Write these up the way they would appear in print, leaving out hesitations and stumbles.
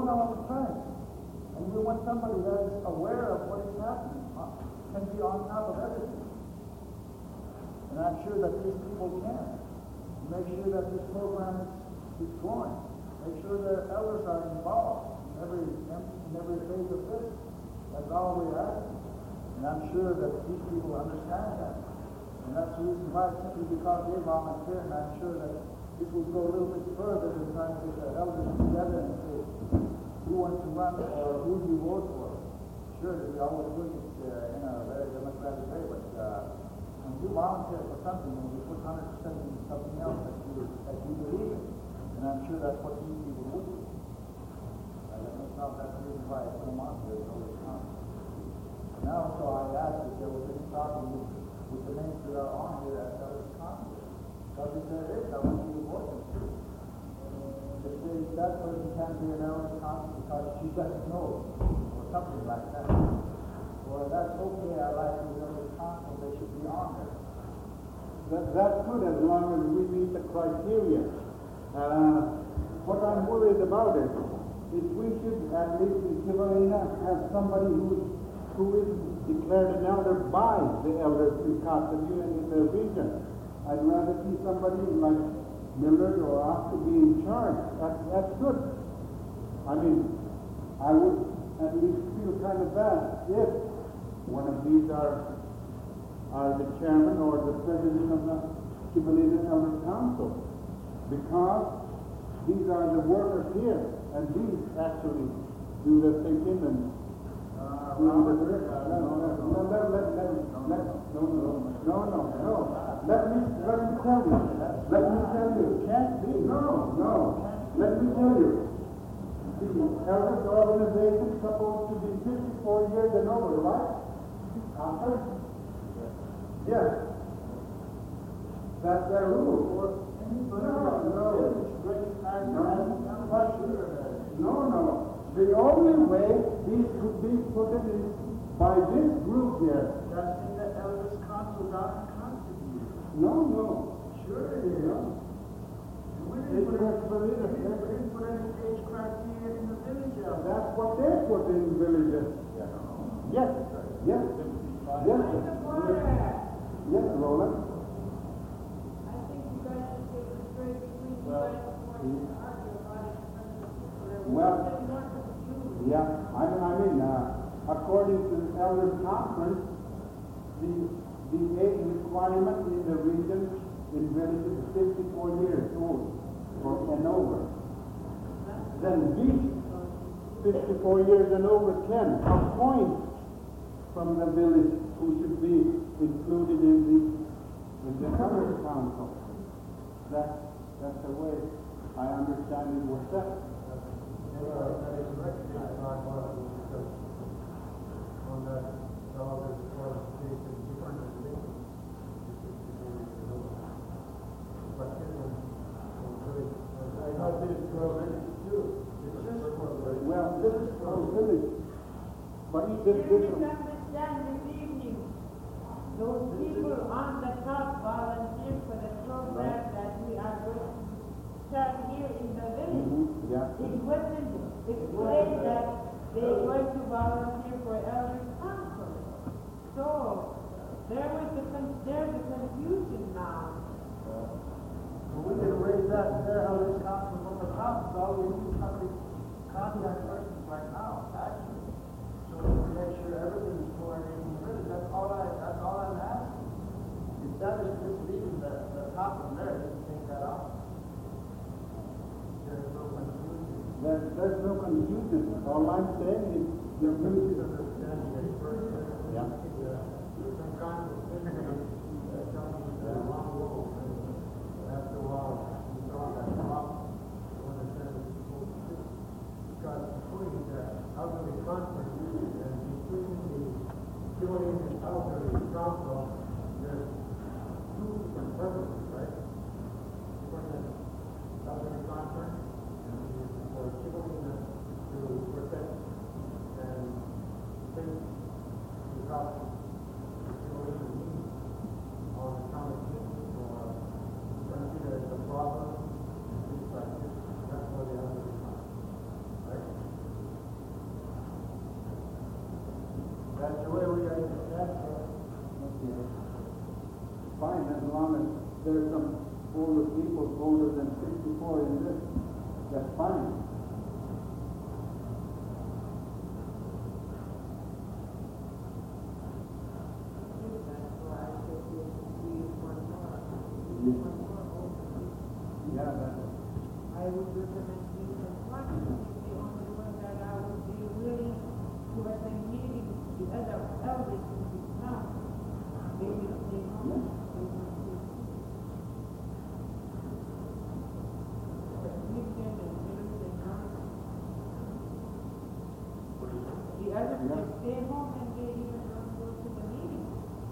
doing all the time. And we want somebody that is aware of what is happening, can be on top of everything. And I'm sure that these people can. Make sure that this program is going. Make sure their elders are involved in every phase of this. That's all we're asking. And I'm sure that these people understand that. And that's the reason why, simply because they volunteer, and I'm sure that this will go a little bit further than trying to get the elders together and say, who wants to run or who do you vote for? Sure, we always doing it in a very democratic way, but when you volunteer for something and you put 100% into something else that you believe in, and I'm sure that's what these people would do. That's the reason why I put them on here all the time. Now, so I asked if there was any talking with the names that are on here at the conference. Because if there is, I want you to vote them too. If that person can't be an elder conference because she doesn't know, or something like that. Well, that's okay, I like these elder conference, they should be on there. That's good as long as we meet the criteria. What I'm worried about is we should at least in Kivalina have somebody who is declared an elder by the elders in Kotzebue and in the region. I'd rather see somebody like Millard or us to be in charge. That's good. I mean, I would at least feel kind of bad if one of these are the chairman or the president of the Kivalina Elder Council, because these are the workers here, and these actually do the thinking and no. Let me tell you. Can't be. No. Let me tell you. The elders organization is supposed to be 54 years and over, right? After? Yes. That's their rule. No. The only way these could be put in is by this group here. That's in the elders' council down in Kotzebue. No. Sure it is. We didn't put any age criteria in the village. That's what they put in the villages. Yes. Yes, Roland. I think you guys should get it straight between you guys before you argue about it. Well, yeah, I mean, according to the Elders Conference, the age requirement in the region in villages is 54 years old and over. Then these 54 years and over can appoint from the village who should be included in the Elders Council. That's the way I understand it was set. That is recognized by one because on that elders qualification different than me. But I know this is already too. Well, this is for village. But You misunderstand this evening. Those people on the top volunteer for the program that we are going to start here in the village. Yeah. It wasn't explained that they're going to volunteer for elders council. So there's a confusion now. We can raise that there, elders' council from the top, so we need somebody contact persons right now, actually. So we can make sure everything is coordinated in the village. That's all I'm asking. If that is just leaving the top from there, just take that out. There's no confusion. There's no confusion. All I'm saying is the confusion. Yeah. There's some kind of opinion that comes with the wrong rule. After a while, you draw that up to understand what you're supposed to do. Because including the elderly conference and including the joining the elderly council, there's two different purposes, right? For the elderly conference and for Kivalina to protect and think to help the Kivalina needs on the common business or consider it a problem and things like this. That's why the elderly conference, right? there's some older people older than 64 in this, that's fine. That's why I said there should be one more. Yes. One more opening. Yeah, that, I would recommend Mr. Swanson is the only one that I would be willing to attend meetings. The other elders in this town, they will stay home. Yes. They will stay. But Clifton and Phillips and Johnson, the others Yeah. will stay home and they even don't go to the meetings.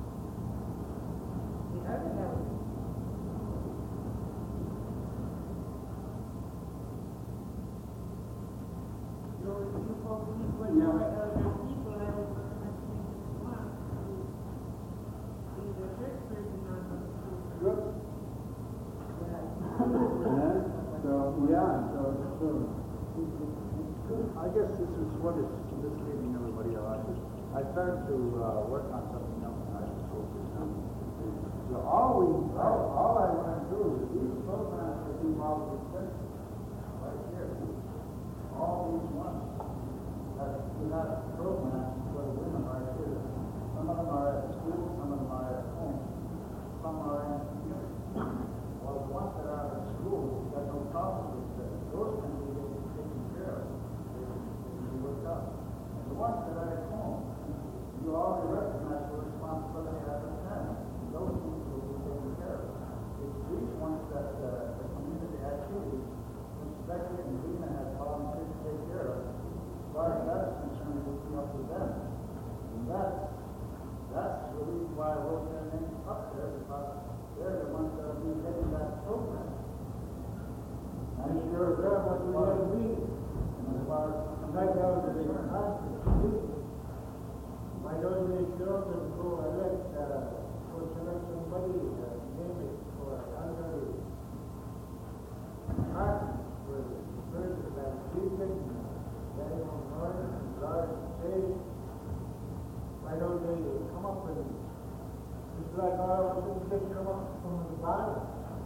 The other elders. So if you folks need one Yeah. more elder people, I would recommend Mr. Swan to be the church person on the school. good. Yeah. Yeah, so, yeah, so, I guess this is what is misleading everybody else. I started to work on something else in high school. So all I want to do is these programs that do all the things right here. All these ones we have programs for the women right here. Some of them are at school, some of them are at home, some are in the community. Well, the ones that are at school, we got no problem with that. Those can be taken care of. They can be worked out. And the ones that are at home, you already recognize the responsibility as a parent. Those things will be taken care of. It's these ones that the community activities, which Becky and Lena have volunteered to take care of, as far as that is concerned, it will be up to them. And that's the reason why I wrote their names up there, because they're the ones that will be heading that program. I'm sure they're what we have to be. And as far as Like how they ask why don't they show them go elect, go select somebody, name it for under party, for the person like Stephen, Daniel Norton, Lord Say, why don't they come up with it? It's like all of them just come up from the bottom.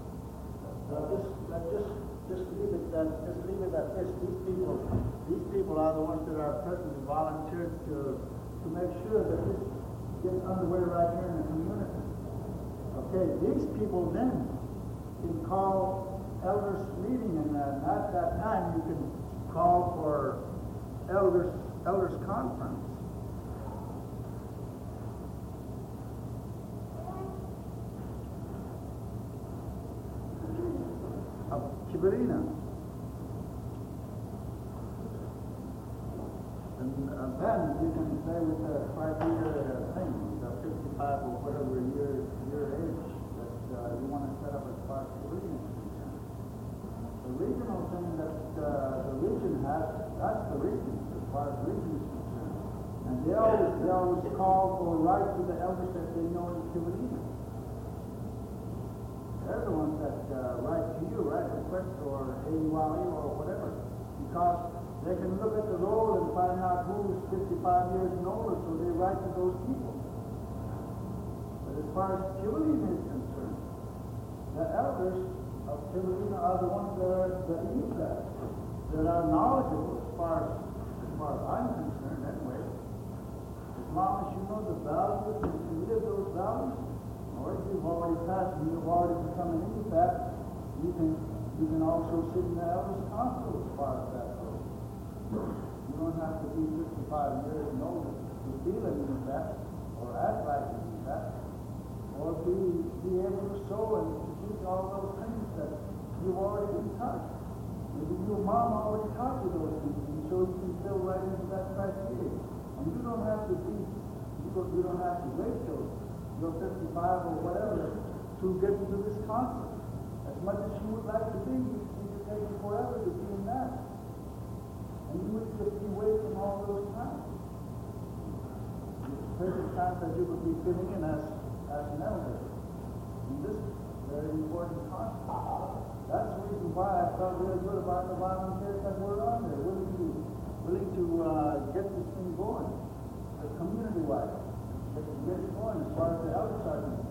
Just leave it at this. These people are the ones that are personally volunteered to make sure that this gets underway right here in the community. Okay, these people then can call elders meeting, and at that time you can call for elders conference. Kibarina. And then you can say with the 5-year thing, the 55 or whatever year age that you want to set up as far as Kibarina is concerned. The regional thing that the region has, that's the region as far as region is concerned. And they always call for right to the elders that they know in Kibarina. They're the ones that write to you, write requests or AULE or whatever, because they can look at the roll and find out who's 55 years and older, so they write to those people. But as far as Kivalina is concerned, the elders of Kivalina are the ones that use that are knowledgeable as far as I'm concerned anyway. As long as you know the values and you live those values, or if you've already passed and you've already become an EFAT, you can also sit in the elders' council as far as that goes. You don't have to be 55 years and older to feel an EFAT or act like an EFAT, or be able to sow and to teach all those things that you've already been taught. Maybe your mom already taught you those things, and so you can fill right into that criteria. And you don't have to wait till you're 55 or whatever to get into this concept. As much as you would like to be, you can take forever to be in that. And you would just be wasting all those times. The perfect time that you would be fitting in as an elder in this very important concept. That's the reason why I felt really good about the volunteers that were on there, willing to get this thing going, community-wide. Get it going as far as the elders are concerned.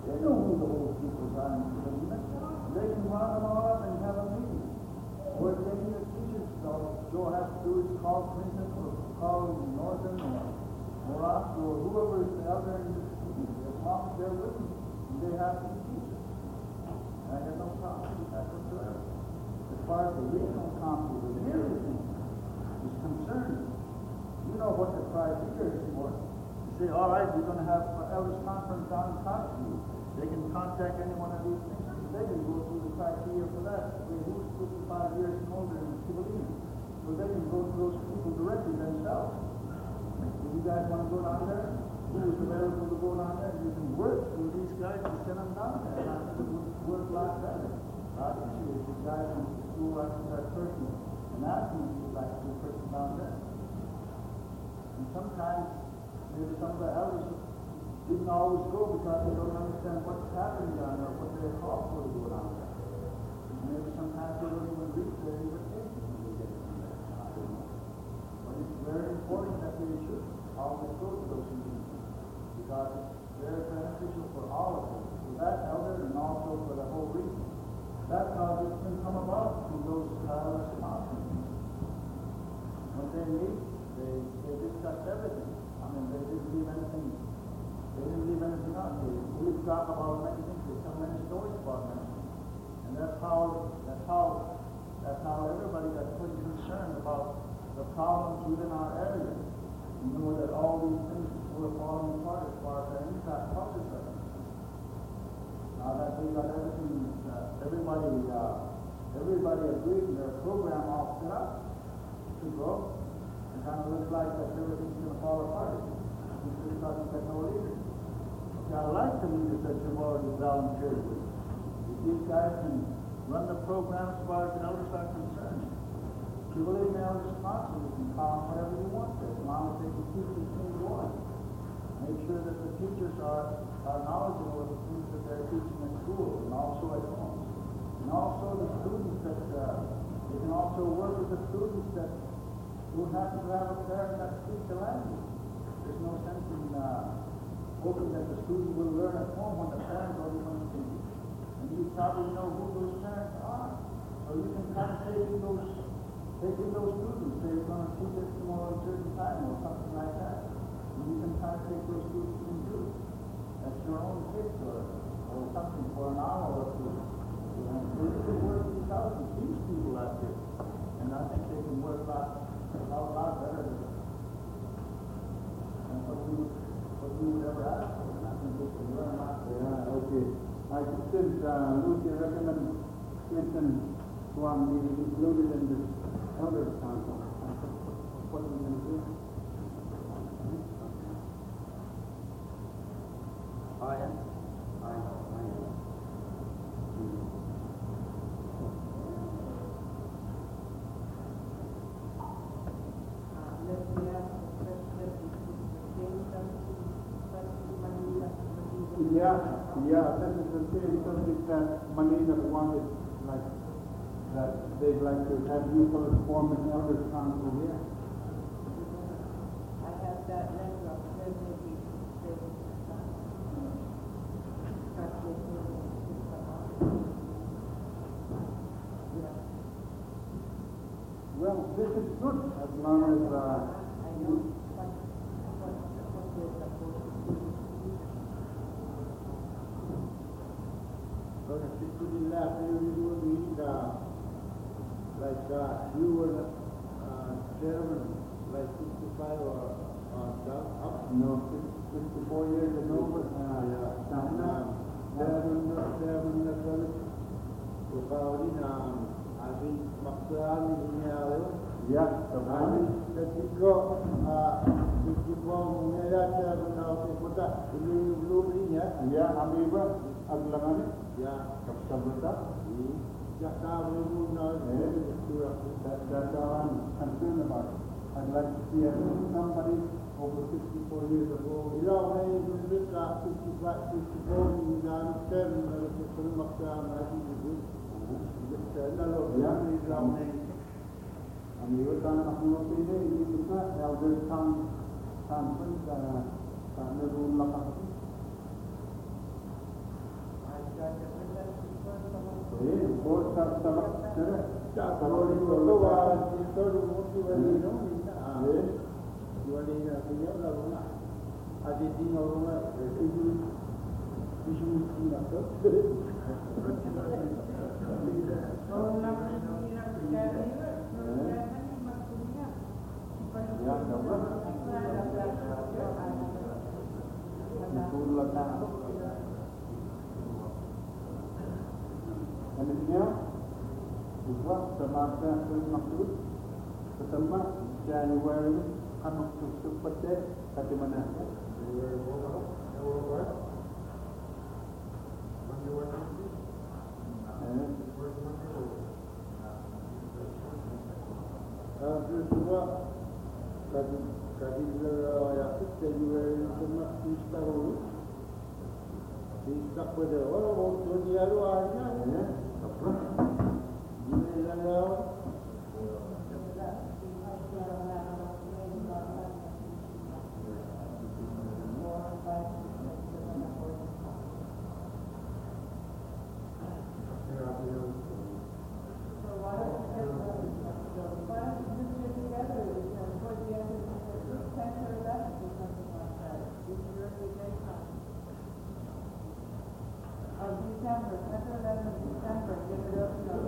They know who the whole people are in Kivalina. They can run them all up and have a meeting. Or if any of the teachers Joe has to do is call Clinton or call Northern or Ross or whoever is the elder in the meeting. As long as they're with them, they have to be teachers. And I got no problem with that whatsoever. As far as the regional council and everything is concerned, you know what the criteria is for. You say, all right, we're going to have an elders conference down in Coxview. They can contact any one of these things. They can go through the criteria for that. Say, who's 55 years and older in Kivalina? So they can go to those people directly themselves. Do you guys want to go down there? Who is available to go down there? You can work with these guys and send them down there. And I think it would work a lot better. Obviously, if you guys from the school like that person and ask them if you'd like to be a person down there. And sometimes, maybe some of the elders didn't always go because they don't understand what's happening down there, what they're called for to go down there. And maybe sometimes they don't even read their invitation when they get down there. I don't know. But it's very important that they should always go to those meetings because it's very beneficial for all of us, for that elder and also for the whole region. That's how this can come about through those elders conferences. When they meet, they discuss everything. I mean, they didn't leave anything. They didn't leave anything out. We talk about many things. They tell many stories about many things. And that's how everybody got pretty concerned about the problems within our area. You know that all these things were falling apart as far as the impact cultures are concerned. Now that they got everything, everybody agreed and their program all set up to go. It kind of looks like that everything's going to fall apart. It's because you got no leaders. I like the leaders that you've already volunteered with. If these guys can run the program as far as the elders are concerned, you will leave the elders responsible. You can call them whatever you want to, as long as they can keep the thing going. Make sure that the teachers are knowledgeable of the things that they're teaching in school and also at home. And also the students that, they can also work with the students that who happen to have a parent that speaks the language. There's no sense in hoping that the student will learn at home when the parents don't even speak it. And you probably know who those parents are. So you can kind of take in those students. They're going to teach it tomorrow at a certain time or something like that. And you can kind of take those students and do it. That's your own kids or something for an hour or two. And you can work these out and teach people out there. And I think they can work a lot better than what we would ever ask for. And I think they can learn a lot. Yeah, okay. I since Lucy recommended Clinton Swan be included in this elder council. What are we going to do? I am. Yeah, this is the same subject that Manila wanted, like, that they'd like to have you form an elders council here. I have that letter of President Well, this is good as long as you. But if you could in that, maybe you would be, you were chairman, like 65 or up? No, 64 years and over. Chairman na service. So, Paulin, Abi Maksari, Bunyaro. Yeah, the Abi, Katiko, Katiko, Munera, Chairman na Puta, Ilulu, Yeah, Habiba, Aglangan. Yeah. Kapsabuta. That's how we would know. That's all I'm concerned about. I'd like to see somebody over 64 years ago. You know, when you look at 55, 54, you know, 7, but it's a little up down, I think you do. Amigotan ako pili, hindi ko sa Elders Conference sa Nerun Lakasi. Anything else? Buat semasa maksud pertama Januari anak tu seperti kata mana? Kedua kadi ya Januari semua Instagram Bisa pada orang dunia luarnya ya. Apa? Ini lah. December, 10th, 11th December, give it up to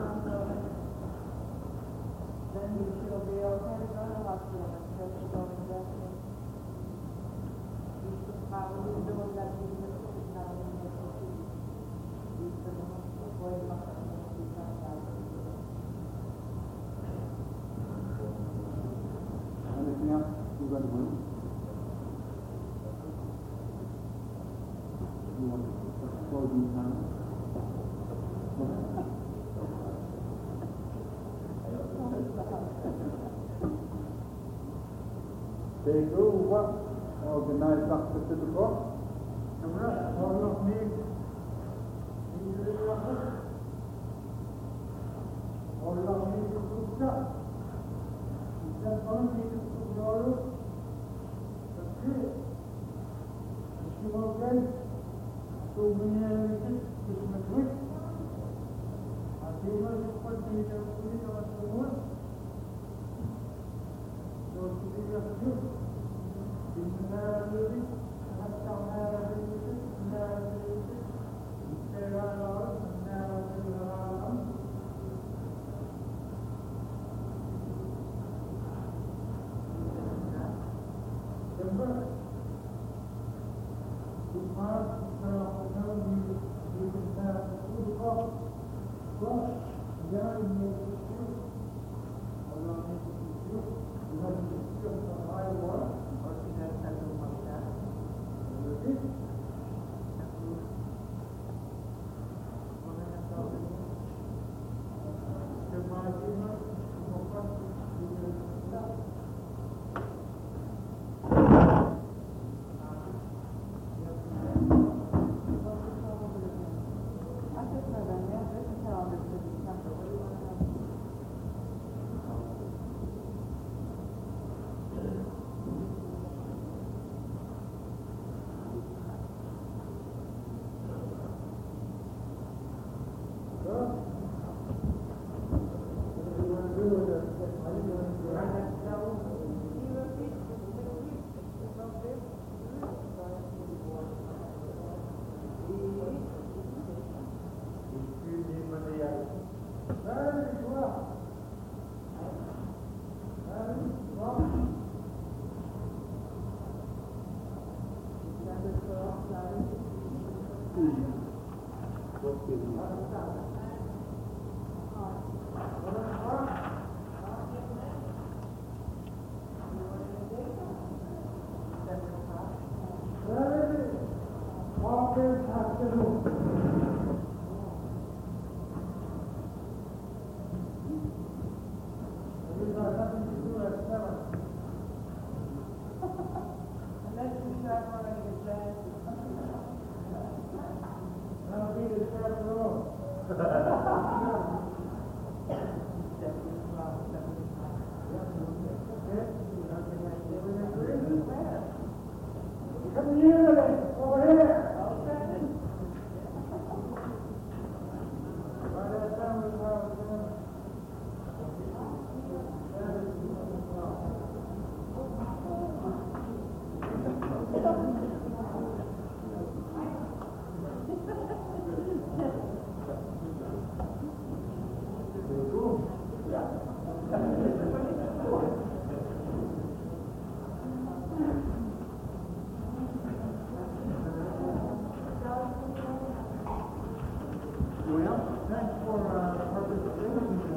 then she'll be okay to go to the hospital until she goes to destiny. She's probably doing that because she's not in the hospital. She's the boy she's not out. Anything else you got to do? You want to closing time? They go what? Organize after to the book? All of me. All of me to Kuka. Then one me to Kuka. That's it. She will get so many Christmas week. I think it's for the week or the one. So to be a few. In the narrative, that's how narrative is. Narrative is. There are laws, narrative around. Thanks for the participation.